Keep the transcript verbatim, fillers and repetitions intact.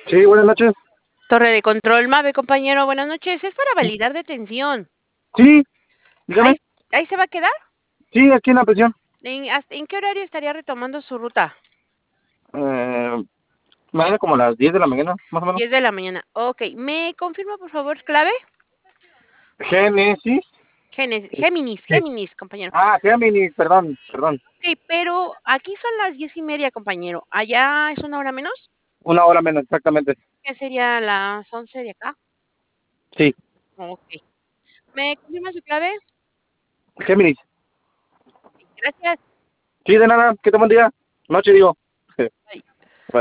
Sí, buenas noches. Torre de control, Mave, compañero, buenas noches. Es para validar detención. Sí, ¿Ahí, dígame. ahí se va a quedar? Sí, aquí en la prisión. ¿En, hasta- ¿en qué horario estaría retomando su ruta? Eh, mañana como a las diez de la mañana, más o menos. Diez de la mañana. Ok, ¿me confirma, por favor, clave? Génesis. Génesis- Géminis, Sí. Géminis, compañero. Ah, Géminis, perdón, perdón. Ok, pero aquí son las diez y media, compañero. ¿Allá es una hora menos? Una hora menos, exactamente. ¿Qué sería las once de acá? Sí, Ok. ¿Me confirma su clave? Géminis. Gracias. Sí, de nada, que te buen día. Noche, digo.